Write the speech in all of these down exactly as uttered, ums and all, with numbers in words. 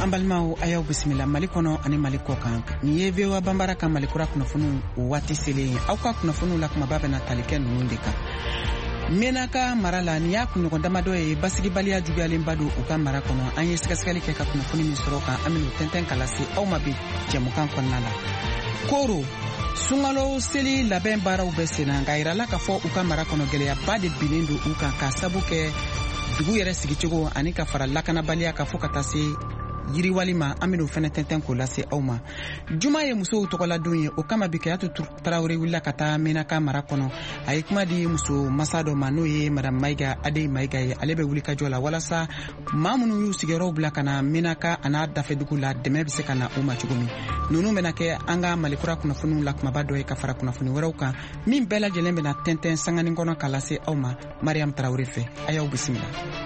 an balimaw ayaw bisimila Mali kɔnɔ ani Mali kɔ kan ni ye V O A Banbara ka Malikura kunnafoniw waati selen aw ka kunnafoniw la kumaba bɛna tali kɛ ninnu de kan. Menaka mara la ni y'a kunɲɔgɔn damadɔ ye basigibaliya juguyalenba don u ka mara kɔnɔ an ye sɛgɛsɛgɛli kɛ ka kunnafoni min sɔrɔ kan an bɛna tɛntɛn k'a lase aw ma bi jɛmukan kɔnɔna la. Koro sunkalo seli labɛn baaraw bɛ sen na nka yirala k'a fɔ u ka mara kɔnɔ gɛlɛyaba de binnen don u kan ka sabu kɛ dugu yɛrɛ sigicogo ani ka fara lakanabaliya ka fɔ ka taa se yiriwali ma an bɛna o fɛnɛ tɛntɛn k'o lase aw ma. Juma ye musow tɔgɔladon ye o kama bi Kayatu Tarawele wulila ka taa Menaka mara kɔnɔ a ye kuma di muso masa dɔ ma n'o ye Madame Mayiga Adeyi Mayiga ye ale bɛ wuli ka jɔ la walasa maa minnu y'u sigiyɔrɔw bila ka na Menaka a n'a dafɛdugu la dɛmɛ bɛ se ka na u ma cogo min. Ninnu bɛna kɛ an ka Malikura kunnafoniw la kumaba dɔ ye ka fara kunnafoni wɛrɛw kan min bɛɛ lajɛlen bɛna tɛntɛn sanganin kɔnɔ k'a lase aw ma Mariam Tarawele fɛ a y'aw bisimila.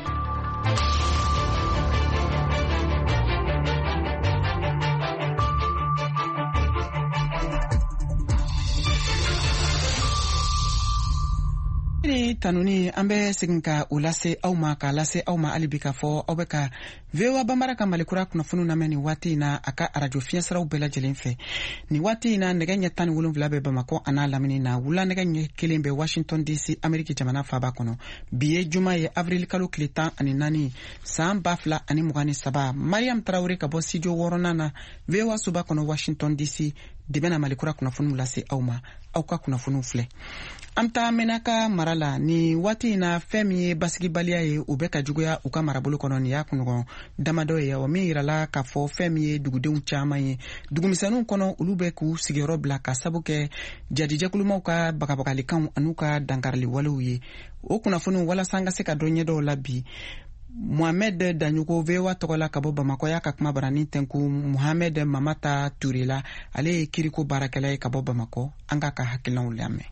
Ni tanuni an bɛ segin ka o lase aw ma k'a lase aw ma hali bi k'a fɔ aw bɛ ka V O A Banbara ka Malikura kunnafoniw lamɛn nin waati in na a ka arajo fiɲɛsiraw bɛɛ lajɛlen fɛ. Nin waati in na nɛgɛ ɲɛ tan ni wolonwula bɛ Bamakɔ a n'a lamini na wula nɛgɛ ɲɛ kelen bɛ Washington D C Ameriki jamana faaba kɔnɔ. Bi ye juma ye avril kalo tile tan ani naani san ba fila ani mugan ni saba. Mariam Tarawele ka bɔ studio wɔɔrɔnan na V O A soba kɔnɔ Washington D C de bɛna Malikura kunnafoniw lase aw ma aw ka kunnafoniw filɛ. An taa Menaka mara la ni waati in na fɛn min ye basigibaliya ye u bɛ ka juguya u ka marabolo kɔnɔ nin y'a kunɲɔgɔn damadɔ ye wa min yirala k'a fɔ fɛn min ye dugudenw caman ye dugumisɛnninw kɔnɔ olu bɛ k'u sigiyɔrɔ bila ka sabu kɛ jadijɛkulumaw ka bagabagalikanw an'u ka dankarili walew ye. O kunnafoniw walasa an ka se ka dɔ ɲɛdɔw la bi Mohamed Danyogo V O A tɔgɔ la ka bɔ Bamakɔ y'a ka kuma barani tɛnku Mohamed Mamata Ture la ale ye kiriko baarakɛla ye ka bɔ Bamakɔ an ka ka hakilinaw lamɛn.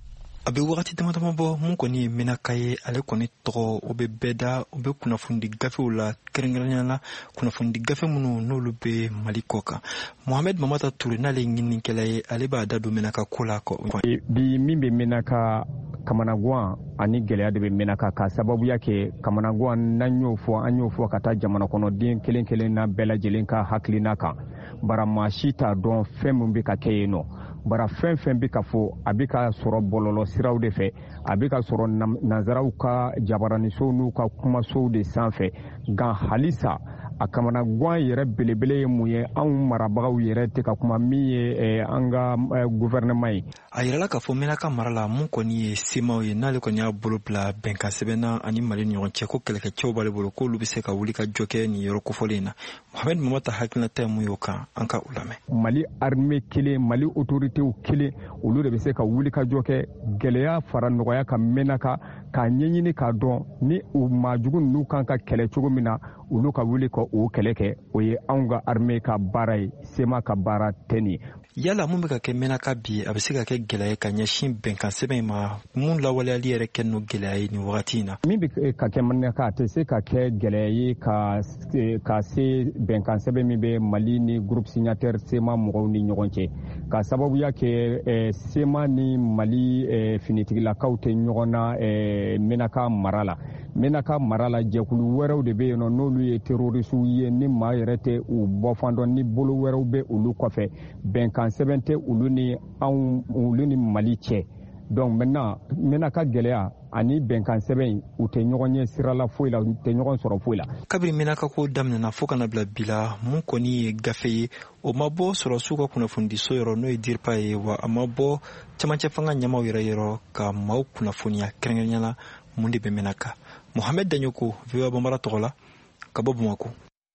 A bɛ wagati dama dama bɔ mun kɔni ye Menaka ye ale kɔni tɔgɔ o bɛ bɛɛ da o bɛ kunnafoni gafew la kɛrɛnkɛrɛnnenya la kunnafoni gafe minnu n'olu bɛ Mali kɔ kan. Mohamed Mamata Ture n'ale ye ɲininikɛla ye ale b'a da don Menaka ko la kɔ. Bi min bɛ Menaka kamanaguwan ani gɛlɛya de bɛ Menaka ka sababuya kɛ kamanaguwan n'an y'o fɔ an y'o fɔ ka taa jamana kɔnɔden kelen kelen na bɛɛ lajɛlen ka hakilina kan. Bara maa si t'a dɔn fɛn min bɛ ka kɛ yen nɔ. Bara fɛn fɛn bɛ ka fɔ a bɛ ka sɔrɔ bɔlɔlɔ siraw de fɛ a bɛ ka sɔrɔ nanzaraw ka jabaranisow n'u ka kumasow de sanfɛ nka halisa a kamanaguwan yɛrɛ belebele ye mun ye anw marabagaw yɛrɛ tɛ ka kuma min ye an ka gouvernement ye. A yirala k'a fɔ Menaka mara la mun kɔni ye semaw ye n'ale kɔni y'a bolo bila bɛnkan sɛbɛnna ani Mali ni ɲɔgɔn cɛ ko kɛlɛkɛcɛw b'ale bolo k'olu bɛ se ka wuli ka jɔ kɛ nin yɔrɔ kofɔlen in na. Mohamed Mamata hakilinata ye mun y'o kan an ka u lamɛn. Mali armée kelen Mali autoritew kelen olu de bɛ se ka wuli ka jɔ kɛ gɛlɛya fara nɔgɔya ka Menaka k'a ɲɛɲini k'a dɔn ni u maajugu ninnu kan ka kɛlɛ cogo min na olu ka wuli ka o kɛlɛ kɛ o ye anw ka armée ka baara ye sema ka baara tɛ nin. Yala mun bɛ ka kɛ Menaka bi a bɛ se ka kɛ gɛlɛya ye ka ɲɛsin bɛnkan sɛbɛn in ma mun lawaleyali yɛrɛ kɛ n'o gɛlɛya ye nin wagati in na. Min bɛ ka kɛ Menaka a tɛ se ka kɛ gɛlɛya ye ka ka se bɛnkan sɛbɛn min bɛ Mali ni groupe signataire sema mɔgɔw ni ɲɔgɔn cɛ ka sababuya kɛ sema ni Mali finitigilakaw tɛ ɲɔgɔn na Menaka mara la. Menaka mara la jɛkulu wɛrɛw de bɛ yen nɔ n'olu ye terrorisiw ye ni maa yɛrɛ tɛ u bɔfan dɔn ni bolo wɛrɛw bɛ olu kɔfɛ bɛnkan sɛbɛn tɛ olu ni anw olu ni Mali cɛ. Donc maintenant Menaka gɛlɛya ani bɛnkan sɛbɛn u tɛ ɲɔgɔn ɲɛ sira la foyi la u tɛ ɲɔgɔn sɔrɔ foyi la. Kabiri Menaka ko daminɛna fo kana bila bi la mun kɔni ye gafe ye o ma bɔ sɔrɔsiw ka kunnafonidiso yɔrɔ n'o ye DIRPA ye wa a ma bɔ cɛmancɛ fanga ɲɛmaw yɛrɛ yɔrɔ ka maaw kunnafoniya kɛrɛnkɛrɛnnenya la mun de bɛ Menaka. Mohamed Danyogo V O A Banbara tɔgɔ la ka bɔ Bamakɔ.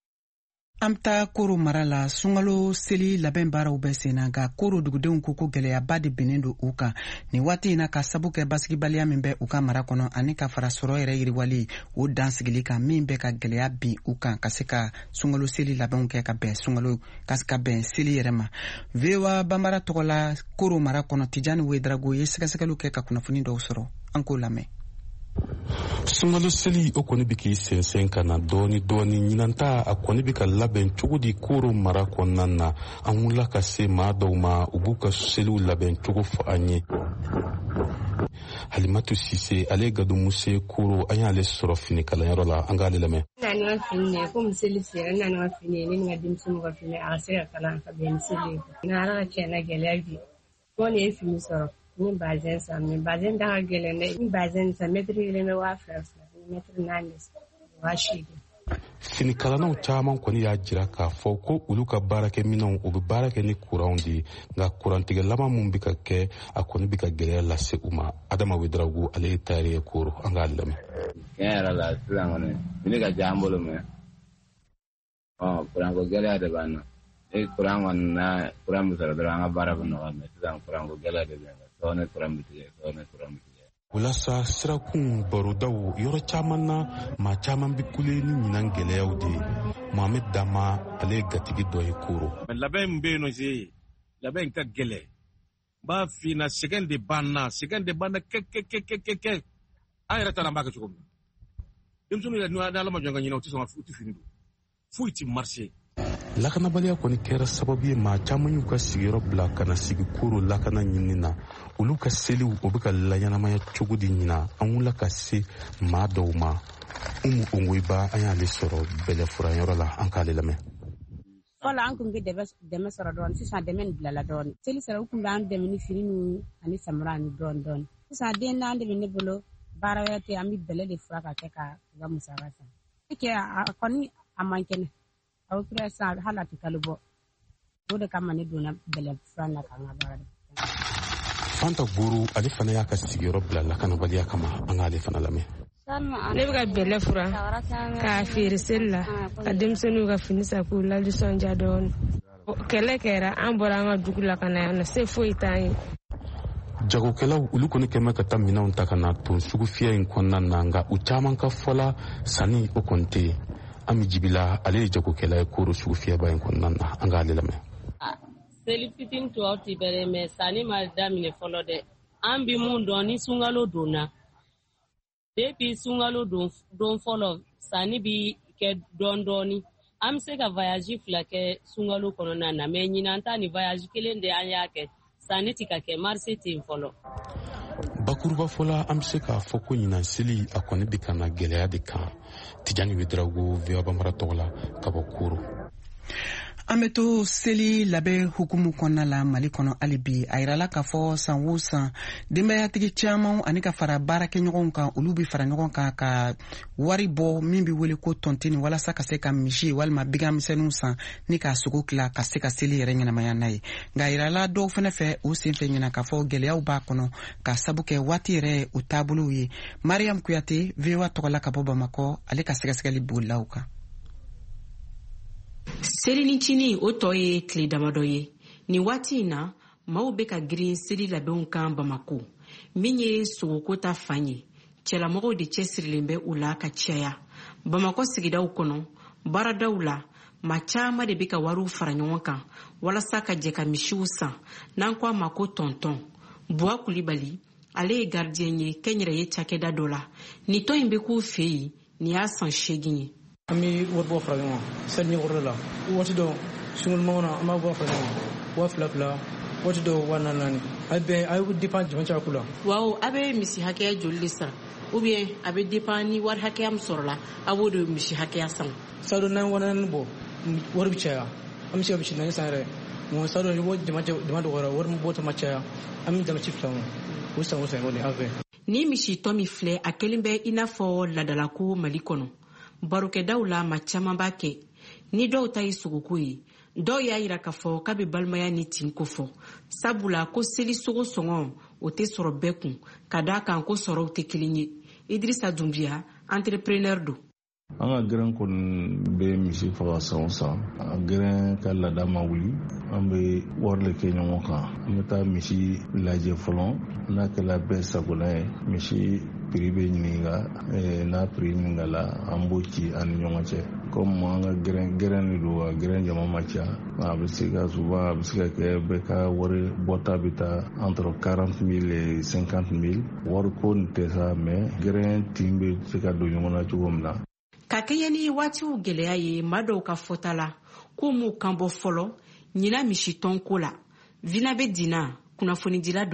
An taa Koro mara la sunkalo seli labɛn baaraw bɛ sen na nka Koro dugudenw ko ko gɛlɛyaba de binnen don u kan nin waati in na ka sabu kɛ basigibaliya min bɛ u ka mara kɔnɔ ani ka fara sɔrɔ yɛrɛ yiriwali o dan sigili kan min bɛ ka gɛlɛya bin u kan ka se ka sunkalo seli labɛnw kɛ ka bɛn sunkalo ka se ka bɛn seli yɛrɛ ma. V O A Banbara tɔgɔ la Koro mara kɔnɔ Tijani Wedrago ye sɛgɛsɛgɛliw kɛ ka kunnafoni dɔw sɔrɔ an k'o lamɛn. Sunkalo seli o kɔni bɛ k'i sɛnsɛn ka na dɔɔni dɔɔni ɲinanta a kɔni bɛ ka labɛn cogo di Koro mara kɔnɔna na an wulila ka se maa dɔw ma u b'u ka seliw labɛn cogo fɔ an ye. Halimatu Sise ale Gadumuse Koro an y'ale sɔrɔ finikalanyɔrɔ la an k'ale lamɛn. nanga finne ko miseli sera nanga finne ni nga dimsum ko finne a sera kala ka ben seli na ara chena gelebi ko ne fini soro ni bazen sa ni bazen da gelene ni bazen sa metri le me wa frère metri nanis wa shigi fini kalanaw caman kɔni y'a jira k'a fɔ ko olu ka baarakɛ minɛnw u bɛ baara kɛ ni kuranw de nka kurantigɛ laban min bɛ ka kɛ a kɔni bɛ ka gɛlɛya lase u ma Adama Wederawogo ale ye tailleur ye Koro an k'a lamɛn. Tiɲɛ yɛrɛ la sisan kɔni fini ka ca an bolo mɛ ɔ kuranko gɛlɛya de b'an na ni kuran kɔni na kuran bɛ sɔrɔ dɔrɔn an ka baara bɛ nɔgɔya mɛ sisan kuranko gɛlɛya de bɛ yen sɔɔ ni kuran bɛ tigɛ sɔɔ ni kuran bɛ tigɛ. Walasa sirakun barodaw yɔrɔ caman na maa caman bɛ kule ni ɲinan gɛlɛyaw de Mohamed Dama ale ye gatigi dɔ ye Koro. Labɛn min bɛ yen nɔ se labɛn ka gɛlɛn n b'a f'i ɲɛna sɛgɛn de b'an na sɛgɛn de b'an na kɛ kɛ kɛ kɛ kɛ kɛ an yɛrɛ taara an b'a kɛ cogo min na denmisɛnninw yɛrɛ ni Ala ma jɔn ka ɲinɛ u tɛ sɔn ka u tɛ fini don foyi tɛ marché. Lakanabaliya kɔni kɛra sababu ye maa caman y'u ka sigiyɔrɔ bila ka na sigi Koro lakana ɲinini na olu ka seliw o bɛ ka laɲɛnamaya cogo di ɲina an wulila ka se maa dɔw ma Umu Ongoiba an y'ale sɔrɔ bɛlɛfuranyɔrɔ la an k'ale lamɛn. Fɔlɔ an kun bɛ dɛmɛ sɔrɔ dɔɔnin sisan dɛmɛ bilala dɔɔnin seli sera u kun b'an dɛmɛ ni fini ninnu ani samara ani dɔɔnin dɔɔnin sisan den n'an de bɛ ne bolo baara wɛrɛ tɛ an bɛ bɛlɛ de fura ka kɛ ka u ka musaka san kɛ a kɔni a man kɛnɛ aw kira san hala ti kalo bɔ o de kama ne donna bɛlɛ fura la k'an ka baara de. Fanta Buru ale fana y'a ka sigiyɔrɔ bila lakanabaliya kama an k'ale fana lamɛn. Ne bɛ ka bɛlɛ fura k'a feere seli la ka denmisɛnninw ka fini san k'u ladisɔndiya dɔɔnin kɛlɛ kɛra an bɔra an ka dugu la ka na yan nɔ se foyi t'an ye. Jagokɛlaw olu kɔni kɛmɛ ka taa minɛnw ta ka na ton sugu fiyɛ in kɔnɔna na nka u caman ka fɔla sanni o kɔni tɛ yen. Ami Jibila ale ye jagokɛla ye Koro sugu fiyɛba in kɔnɔna na an k'ale lamɛn. Seli fitini tɔw tɛ bɛrɛ mɛ sanni ma daminɛ fɔlɔ dɛ an bɛ mun dɔn ni sunkalo donna depuis sunkalo don fɔlɔ sanni bɛ kɛ dɔɔnin dɔɔnin an bɛ se ka voyage fila kɛ sunkalo kɔnɔna na mɛ ɲinan ta ni voyage kelen de an y'a kɛ sanni tɛ ka kɛ marché tɛ yen fɔlɔ. Bakuruba fɔla an bɛ se k'a fɔ ko ɲinan seli a kɔni bɛ ka na gɛlɛya de kan Tijani Wederawogo V O A Banbara tɔgɔ la ka bɔ Koro. An bɛ to seli labɛn hukumu kɔnɔna la Mali kɔnɔ hali bi a yirala k'a fɔ san o san denbayatigi caman ani ka fara baarakɛɲɔgɔnw kan olu bɛ fara ɲɔgɔn kan ka wari bɔ min bɛ wele ko tɔnteni walasa ka se ka misi walima bigamisɛnninw san ni k'a sogo tila ka se ka seli yɛrɛ ɲɛnamaya n'a ye nka a yirala dɔw fana fɛ o senfɛ ɲɛna k'a fɔ gɛlɛyaw b'a kɔnɔ ka sabu kɛ waati yɛrɛ o taabolow ye. Mariam Kuyate V O A tɔgɔ la ka bɔ Bamakɔ ale ka sɛgɛsɛgɛli bolila o kan. Seli ni cini o tɔ ye tile damadɔ ye ni waati in na maaw bɛ ka girin seli labɛnw kan Bamako min ye sogoko ta fan ye cɛlamɔgɔw de cɛsirilen bɛ u la ka caya Bamako sigidaw kɔnɔ baaradaw la maa caman de bɛ ka wariw fara ɲɔgɔn kan walasa ka jɛ ka misiw san n'an ko a ma ko tɔntɔn Buwa Kulibali ale ye gardien ye kɛnyɛrɛye cakɛda dɔ la ni tɔn in bɛ k'u fɛ yen ni y'a san seegin ye. An bɛ wari bɔ fara ɲɔgɔn kan seli ɲɛkɔrɔ la waati dɔ sungaloma kɔnɔ an b'a bɔ fara ɲɔgɔn kan wa fila fila waati dɔ wa naani naani a bɛ a bɛ dépend jama caya ko la. Waaw a bɛ misi hakɛya joli de sara ou bien a bɛ dépend ni wari hakɛya min sɔrɔla a b'o de misi hakɛya san. Sadɔ n'an ye wa naani bɔ wari bɛ caya an bɛ se ka misi naani san yɛrɛ mɔgɔ sadɔ ni wari jama jama dɔgɔyara wari min bɔ ta ma caya an bɛ jama ci fila ma o san o san o de an fɛ. Ni misi tɔ min filɛ a kelen bɛ i n'a fɔ ladalako Mali kɔnɔ. Barokɛdaw la maa caman b'a kɛ ni dɔw ta ye sogoko ye dɔw y'a yira k'a fɔ k'a bɛ balimaya ni tin ko fɔ sabula ko seli sogo sɔngɔ o tɛ sɔrɔ bɛɛ kun ka d'a kan ko sɔrɔw tɛ kelen ye. Idrissa Dunbiya entrepreneur don. An ka gɛrɛn kɔni bɛ misi faga san o san a gɛrɛn ka laada ma wuli an bɛ wari de kɛ ɲɔgɔn kan an bɛ taa misi lajɛ fɔlɔ n'a kɛla bɛɛ sagona ye misi prix bɛ ɲininka n'a prix ɲininka la an b'o ci an ni ɲɔgɔn cɛ comme an ka gɛrɛn gɛrɛn de don a gɛrɛn jama ma ca a bɛ se ka souvent a bɛ se ka kɛ bɛɛ ka wari bɔta bɛ taa entre quarante mille et cinquante mille wari ko nin tɛ sa mais gɛrɛn tin bɛ se ka don ɲɔgɔn na cogo min na. Ka kɛɲɛ ni waatiw gɛlɛya ye maa dɔw ka fɔta la k'u m'u kan bɔ fɔlɔ ɲina misitɔnko la Vinabe Dina kunnafonidila